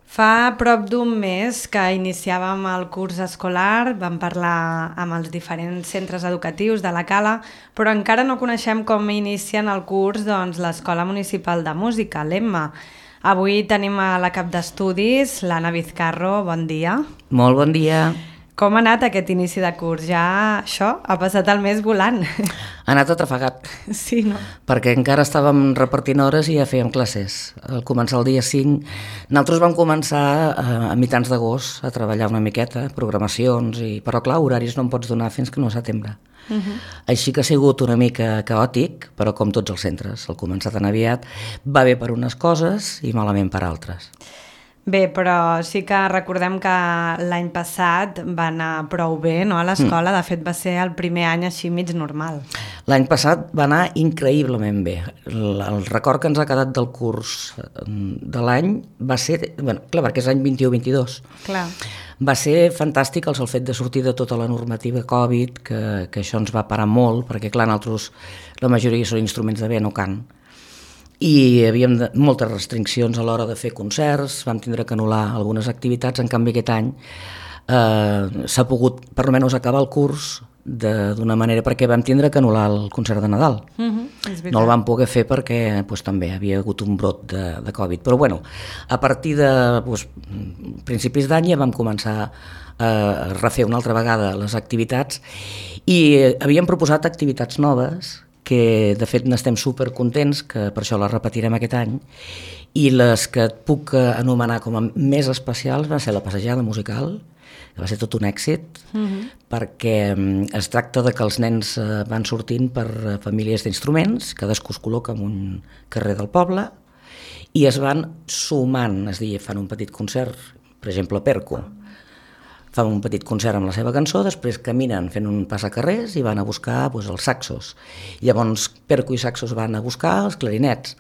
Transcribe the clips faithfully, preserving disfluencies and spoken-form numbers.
Fa prop d'un mes que iniciàvem el curs escolar, vam parlar amb els diferents centres educatius de la Cala, però encara no coneixem com inicien el curs doncs, l'Escola Municipal de Música, l'Emma. Avui tenim a la cap d'estudis, l'Anna Vizcarro, bon dia. Molt bon dia. Com ha anat aquest inici de curs? Ja això ha passat el mes volant. Ha anat atrafegat. Sí, no? Perquè encara estàvem repartint hores i ja fèiem classes. Al començar el dia cinc, nosaltres vam començar a, a mitjans d'agost a treballar una miqueta, programacions, i, però clar, horaris no en pots donar fins que no a setembre. Uh-huh. Així que ha sigut una mica caòtic, però com tots els centres, al començar tan aviat, va bé per unes coses i malament per altres. Bé, però sí que recordem que l'any passat va anar prou bé, no?, a l'escola. Mm. De fet, va ser el primer any així mig normal. L'any passat va anar increïblement bé. El, el record que ens ha quedat del curs de l'any va ser... Bueno, clar, perquè és any vint-i-u vint-i-dos. Clar. Va ser fantàstic el fet de sortir de tota la normativa Covid, que, que això ens va parar molt, perquè clar, nosaltres la majoria són instruments de vent o cant, i hi havia moltes restriccions a l'hora de fer concerts, vam tindre que anul·lar algunes activitats. En canvi aquest any eh, s'ha pogut per almenys acabar el curs d'una manera, perquè vam tindre que anul·lar el concert de Nadal. Uh-huh, no el vam poder fer perquè pues, també havia hagut un brot de, de Covid, però bueno, a partir de pues, principis d'any ja vam començar a refer una altra vegada les activitats i havíem proposat activitats noves que de fet n'estem supercontents, que per això les repetirem aquest any, i les que et puc anomenar com a més especials va ser la passejada musical, que va ser tot un èxit, uh-huh. perquè es tracta de que els nens van sortint per famílies d'instruments, cadascú es col·loca en un carrer del poble, i es van sumant, és a dir, fan un petit concert, per exemple, Perco, fan un petit concert amb la seva cançó, després caminen fent un passacarrers i van a buscar doncs, els saxos. Llavors Perco i saxos van a buscar els clarinets.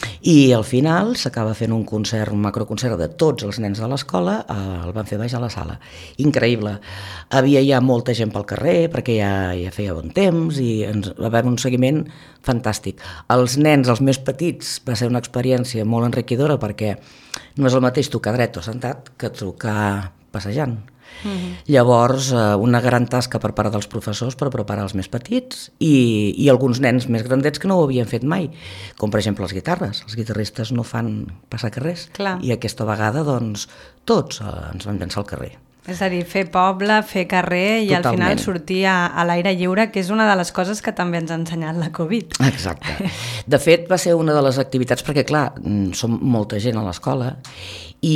I al final s'acaba fent un concert, un macroconcert de tots els nens de l'escola, eh, el van fer baix a la sala. Increïble. Havia ja molta gent pel carrer perquè ja, ja feia bon temps i ens va haver un seguiment fantàstic. Els nens, els més petits, va ser una experiència molt enriquidora perquè no és el mateix tocar dret o sentat que tocar passejant. Uh-huh. Llavors, una gran tasca per part dels professors per preparar els més petits i, i alguns nens més grandets que no ho havien fet mai, com per exemple les guitarres. Els guitarristes no fan passar carrers. Clar. I aquesta vegada doncs, tots eh, ens vam llançar al carrer. És a dir, fer poble, fer carrer i Totalment. Al final sortir a, a l'aire lliure, que és una de les coses que també ens ha ensenyat la Covid. Exacte. De fet, va ser una de les activitats, perquè clar, som molta gent a l'escola i,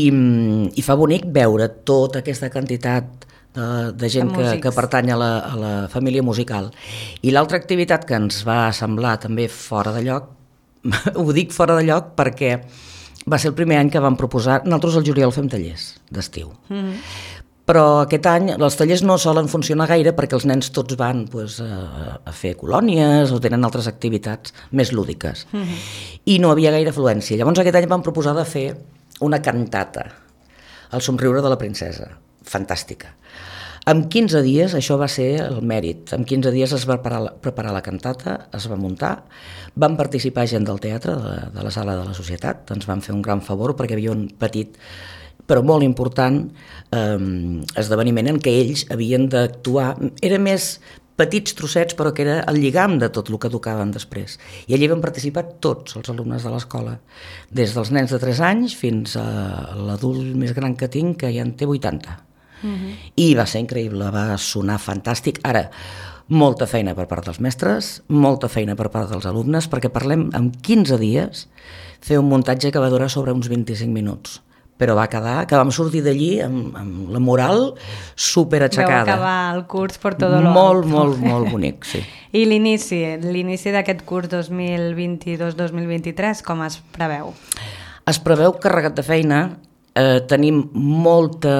i fa bonic veure tota aquesta quantitat de, de gent de que, que pertany a la, a la família musical. I l'altra activitat que ens va semblar també fora de lloc, ho dic fora de lloc perquè va ser el primer any que vam proposar, nosaltres al juliol fem tallers d'estiu. Mm-hmm. Però aquest any els tallers no solen funcionar gaire perquè els nens tots van pues, a, a fer colònies o tenen altres activitats més lúdiques. Uh-huh. I no havia gaire afluència. Llavors aquest any vam proposar de fer una cantata, El somriure de la princesa. Fantàstica. En quinze dies, això va ser el mèrit, en quinze dies es va preparar la, preparar la cantata, es va muntar, van participar gent del teatre, de, de la sala de la societat, ens van fer un gran favor perquè hi havia un petit però molt important eh, esdeveniment en què ells havien d'actuar. Era més petits trossets, però que era el lligam de tot el que tocaven després. I allí van participar tots els alumnes de l'escola, des dels nens de tres anys fins a l'adult més gran que tinc, que ja en té vuitanta. Uh-huh. I va ser increïble, va sonar fantàstic. Ara, molta feina per part dels mestres, molta feina per part dels alumnes, perquè parlem en quinze dies fer un muntatge que va durar sobre uns vint-i-cinc minuts. Però va quedar, que vam sortir d'allí amb, amb la moral superaixecada. Vau acabar el curs per tot lo Molt, alto. molt, molt bonic, sí. I l'inici, l'inici d'aquest curs dos mil vint-i-dos dos mil vint-i-tres, com es preveu? Es preveu carregat de feina, eh, tenim molta,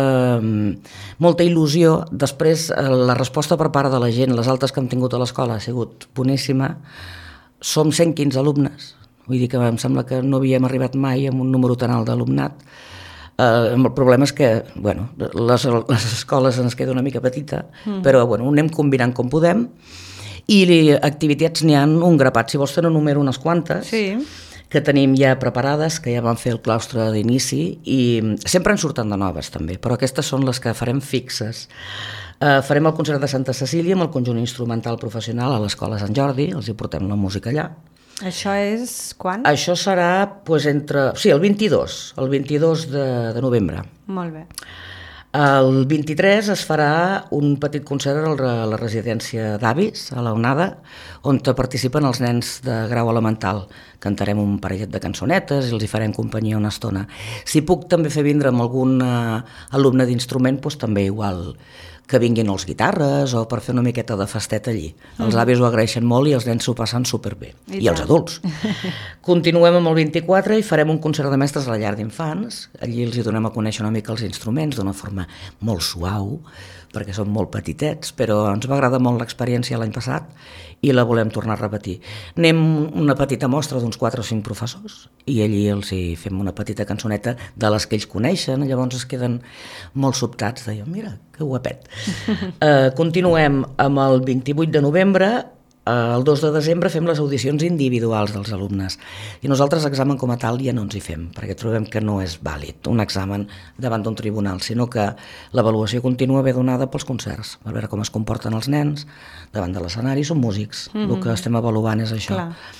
molta il·lusió. Després, eh, la resposta per part de la gent, les altes que hem tingut a l'escola ha sigut boníssima. Som cent quinze alumnes, vull dir que em sembla que no havíem arribat mai amb un número tan alt d'alumnat. Uh, el problema és que bueno, les, les escoles ens queda una mica petita, mm. però bueno, anem combinant com podem i activitats n'hi ha un grapat, si vols te n'enumero unes quantes, sí. que tenim ja preparades, que ja vam fer el claustre d'inici, i sempre en surten de noves també, però aquestes són les que farem fixes. Uh, farem el concert de Santa Cecília amb el conjunt instrumental professional a l'Escola Sant Jordi, els hi portem la música allà. Això és quan? Això serà pues, entre... Sí, el vint-i-dos, el vint-i-dos de, de novembre. Molt bé. El vint-i-tres es farà un petit concert a la residència d'avis, a la Onada, on participen els nens de grau elemental. Cantarem un parellet de cançonetes i els hi farem companyia una estona. Si puc també fer vindre amb algun uh, alumne d'instrument, doncs també igual que vinguin els guitarres o per fer una miqueta de festet allí. Els mm. avis ho agraeixen molt i els nens s'ho passen superbé. I, I els adults. Continuem amb el vint-i-quatre i farem un concert de mestres a la llar d'infants. Allí els hi donem a conèixer una mica els instruments d'una forma molt suau, perquè són molt petitets, però ens va agradar molt l'experiència l'any passat i la volem tornar a repetir. Anem una petita mostra d'uns quatre o cinc professors i allí els hi fem una petita cançoneta de les que ells coneixen, llavors es queden molt sobtats, deien, mira, que guapet. uh, continuem amb el vint-i-vuit de novembre. El dos de desembre fem les audicions individuals dels alumnes i nosaltres examen com a tal ja no ens hi fem perquè trobem que no és vàlid un examen davant d'un tribunal, sinó que l'avaluació continua ve donada pels concerts, per veure com es comporten els nens davant de l'escenari, són músics, mm-hmm. el que estem avaluant és això.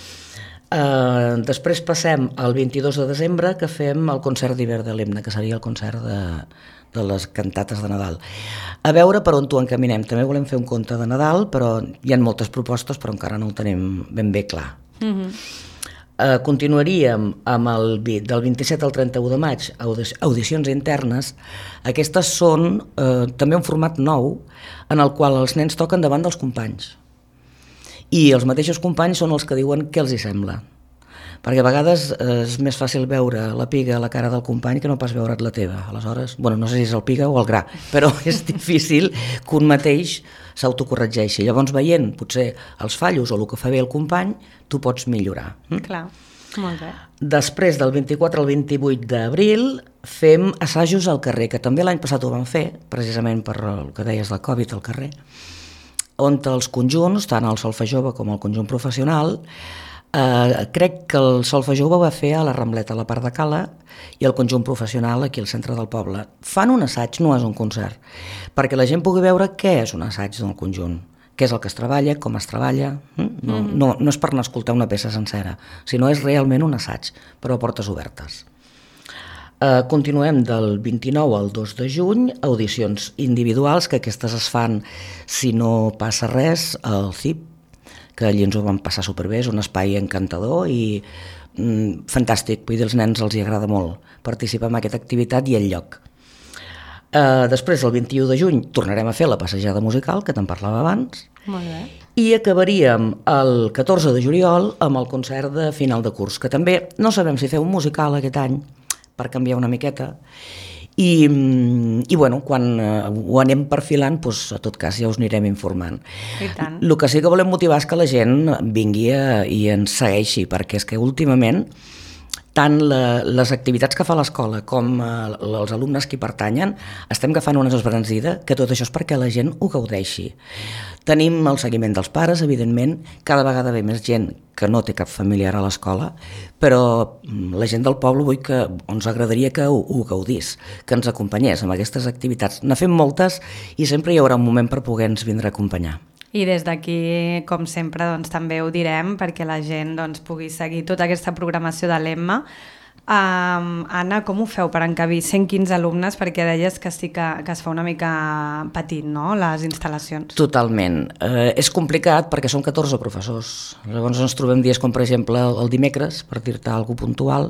Uh, després passem al vint-i-dos de desembre que fem el concert d'hivern de l'himne, que seria el concert de, de les cantates de Nadal. A veure per on t'ho encaminem. També volem fer un conte de Nadal, però hi ha moltes propostes, però encara no ho tenim ben bé clar. Mm-hmm. Uh, continuaríem amb el del vint-i-set al trenta-u de maig, audicions internes. Aquestes són uh, també un format nou en el qual els nens toquen davant dels companys. I els mateixos companys són els que diuen què els hi sembla. Perquè a vegades és més fàcil veure la piga a la cara del company que no pas veure't la teva. Aleshores, bueno, no sé si és el piga o el gra, però és difícil que un mateix s'autocorregeixi. Llavors, veient potser els fallos o el que fa bé el company, tu pots millorar. Mm? Clar, molt bé. Després, del vint-i-quatre al vint-i-vuit d'abril, fem assajos al carrer, que també l'any passat ho vam fer, precisament per el que deies del Covid al carrer, on els conjunts, tant el Solfa Jove com el conjunt professional, eh, crec que el Solfa Jove va fer a la Rambleta, a la part de Cala, i el conjunt professional aquí al centre del poble. Fan un assaig, no és un concert, perquè la gent pugui veure què és un assaig del conjunt, què és el que es treballa, com es treballa. No, mm-hmm. no, no és per anar a escoltar una peça sencera, sinó és realment un assaig, però a portes obertes. Uh, continuem del vint-i-nou al dos de juny, audicions individuals, que aquestes es fan, si no passa res, al C I P, que allí ens ho vam passar superbé, és un espai encantador i mm, fantàstic, vull dir, als nens els hi agrada molt participar en aquesta activitat i el lloc. Uh, després, el vint-i-u de juny, tornarem a fer la passejada musical, que te'n parlava abans, molt bé. I acabaríem el catorze de juliol amb el concert de final de curs, que també no sabem si fer un musical aquest any, per canviar una miqueta, i, i bueno, quan uh, ho anem perfilant, doncs, a tot cas ja us anirem informant. I tant. El que sí que volem motivar és que la gent vingui a, i ens segueixi, perquè és que últimament tant la, les activitats que fa l'escola com uh, els alumnes que hi pertanyen estem agafant una esbranzida, que tot això és perquè la gent ho gaudeixi. Tenim el seguiment dels pares, evidentment, cada vegada ve més gent que no té cap familiar a l'escola, però la gent del poble vull que ens agradaria que ho, ho gaudís, que ens acompanyés amb aquestes activitats. Ne fem moltes i sempre hi haurà un moment per poder-nos vindre a acompanyar. I des d'aquí, com sempre, doncs, també ho direm perquè la gent doncs, pugui seguir tota aquesta programació de l'Emma. Um, Anna, com ho feu per encabir cent quinze alumnes? Perquè deies que sí que, que es fa una mica petit, no?, les instal·lacions. Totalment. Eh, és complicat perquè són catorze professors. Llavors ens trobem dies com, per exemple, el dimecres, per dir-te alguna cosa puntual,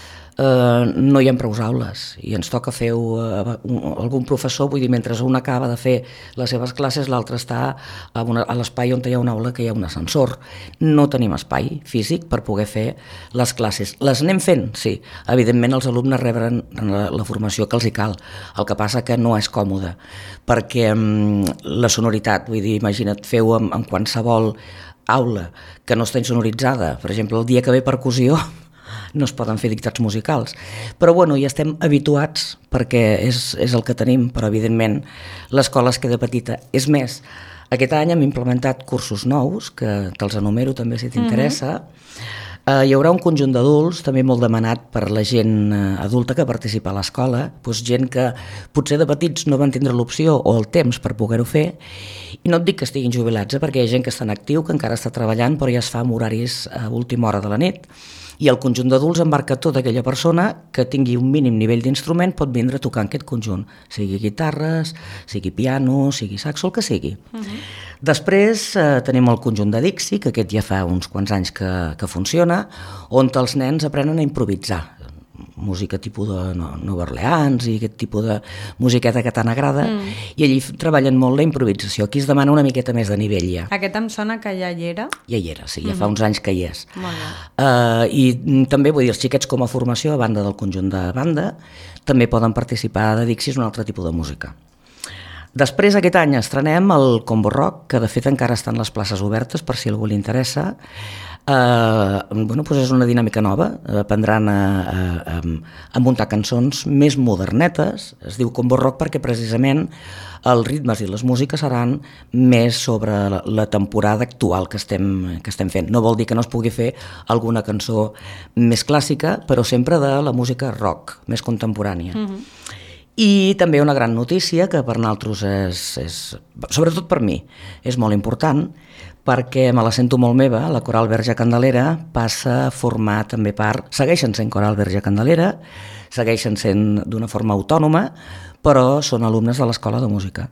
Uh, no hi ha prou aules i ens toca fer uh, un, algun professor, vull dir, mentre un acaba de fer les seves classes, l'altre està a, una, a l'espai on hi ha una aula que hi ha un ascensor. No tenim espai físic per poder fer les classes. Les anem fent, sí. Evidentment els alumnes reben la, la formació que els hi cal. El que passa que no és còmode, perquè um, la sonoritat, vull dir, imagina't, feu en, en qualsevol aula que no està insonoritzada. Per exemple, el dia que ve percussió no es poden fer dictats musicals, però bueno, ja estem habituats perquè és, és el que tenim, però evidentment l'escola es queda petita. És més, aquest any hem implementat cursos nous, que te'ls enumero també si t'interessa, mm-hmm. Uh, hi haurà un conjunt d'adults, també molt demanat per la gent uh, adulta que participa a l'escola, doncs gent que potser de petits no van tindre l'opció o el temps per poder-ho fer, i no et dic que estiguin jubilats, eh, perquè hi ha gent que està en actiu, que encara està treballant, però ja es fa amb horaris a última hora de la nit, i el conjunt d'adults embarca tota aquella persona que tingui un mínim nivell d'instrument, pot vindre a tocar en aquest conjunt, sigui guitarres, sigui piano, sigui saxo, el que sigui. Uh-huh. Després eh, tenim el conjunt de Dixi, que aquest ja fa uns quants anys que, que funciona, on els nens aprenen a improvisar, música tipus de Nova Orleans i aquest tipus de musiqueta que tant agrada, mm. i allí treballen molt la improvisació. Aquí es demana una miqueta més de nivell ja. Aquest em sona que ja hi era? Ja hi era, sí, ja mm-hmm. fa uns anys que hi és. Molt bé. Uh, I també, vull dir, els xiquets com a formació, a banda del conjunt de banda, també poden participar de Dixi, és un altre tipus de música. Després, aquest any, estrenem el Combo Rock, que de fet encara estan les places obertes, per si algú li interessa. Uh, bueno, doncs és una dinàmica nova, aprendran a, a, a muntar cançons més modernetes, es diu Combo Rock perquè precisament els ritmes i les músiques seran més sobre la, la temporada actual que estem, que estem fent. No vol dir que no es pugui fer alguna cançó més clàssica, però sempre de la música rock, més contemporània. Mm-hmm. I també una gran notícia que per nosaltres és, és, sobretot per mi, és molt important, perquè me la sento molt meva, la Coral Verge Candelera passa a formar també part, segueixen sent Coral Verge Candelera, segueixen sent d'una forma autònoma, però són alumnes de l'Escola de Música.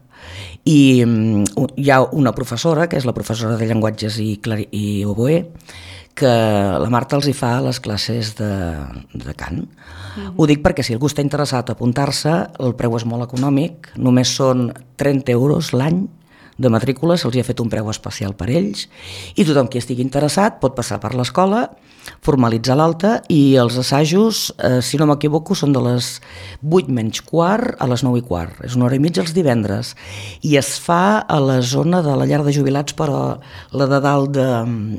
I um, hi ha una professora, que és la professora de llenguatges i, clari, i oboè, que la Marta els hi fa a les classes de, de cant. Mm-hmm. Ho dic perquè si algú està interessat a apuntar-se, el preu és molt econòmic, només són trenta euros l'any de matrícula, se'ls ha fet un preu especial per ells, i tothom qui estigui interessat pot passar per l'escola, formalitzar l'alta, i els assajos, eh, si no m'equivoco, són de les vuit menys quart a les nou i quart. És una hora i mitja els divendres, i es fa a la zona de la llar de jubilats, però la de dalt de,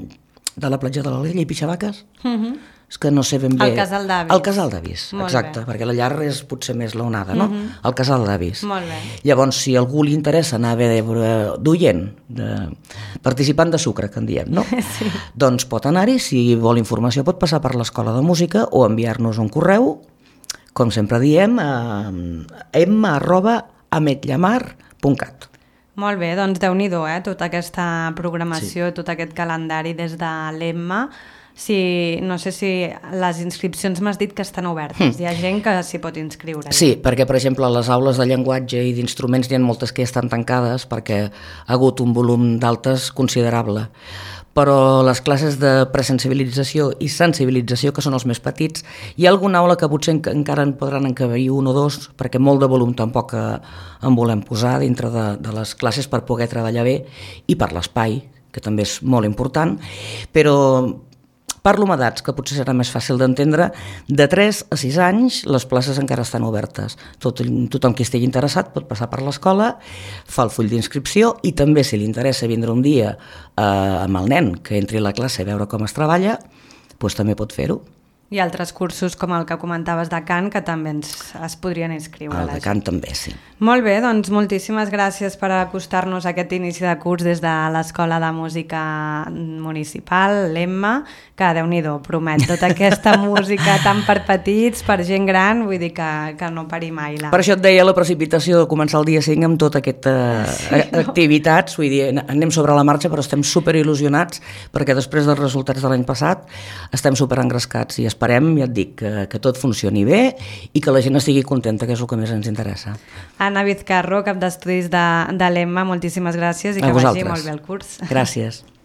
de la platja de l'Alella i Pixabaques. Mm-hmm. És que no sé ben bé... El Casal d'Avis. El Casal d'Avis, exacte, bé. Perquè la llar és potser més l'onada, no? Mm-hmm. El Casal d'Avis. Molt bé. Llavors, si algú li interessa anar a veure d'oient, de, participant de sucre, que en diem, no? Sí. Doncs pot anar-hi, si vol informació pot passar per l'Escola de Música o enviar-nos un correu, com sempre diem, a emma arroba ametllamar punt cat. Molt bé, doncs déu-n'hi-do, eh? Tota aquesta programació, sí. Tot aquest calendari des de l'Emma. Sí, no sé si les inscripcions m'has dit que estan obertes, mm. hi ha gent que s'hi pot inscriure. Sí, perquè per exemple a les aules de llenguatge i d'instruments n'hi ha moltes que ja estan tancades perquè ha hagut un volum d'altes considerable, però les classes de presensibilització i sensibilització, que són els més petits, hi ha alguna aula que potser encara en podran encabir un o dos, perquè molt de volum tampoc en volem posar dintre de, de les classes per poder treballar bé, i per l'espai, que també és molt important, però parlo amb edats, que potser serà més fàcil d'entendre. De tres a sis anys les places encara estan obertes. Tot, tothom qui estigui interessat pot passar per l'escola, fa el full d'inscripció, i també si li interessa vindre un dia eh, amb el nen que entri a la classe a veure com es treballa, doncs també pot fer-ho. I altres cursos com el que comentaves de cant, que també ens, es podrien inscriure. El de cant també, sí. Molt bé, doncs moltíssimes gràcies per acostar-nos a aquest inici de curs des de l'Escola de Música Municipal, l'Emma, que déu-n'hi-do, promet, tota aquesta música tan per petits, per gent gran, vull dir que, que no pari mai. La... Per això et deia la precipitació de començar el dia cinc amb tota aquesta sí, no? activitats, vull dir, anem sobre la marxa, però estem superil·lusionats, perquè després dels resultats de l'any passat estem superengrescats i esperem, ja et dic, que, que tot funcioni bé i que la gent estigui contenta, que és el que més ens interessa. Anna Vizcarro, cap d'estudis de, de l'Emma, moltíssimes gràcies i a que vosaltres. vagi molt bé el curs. Gràcies.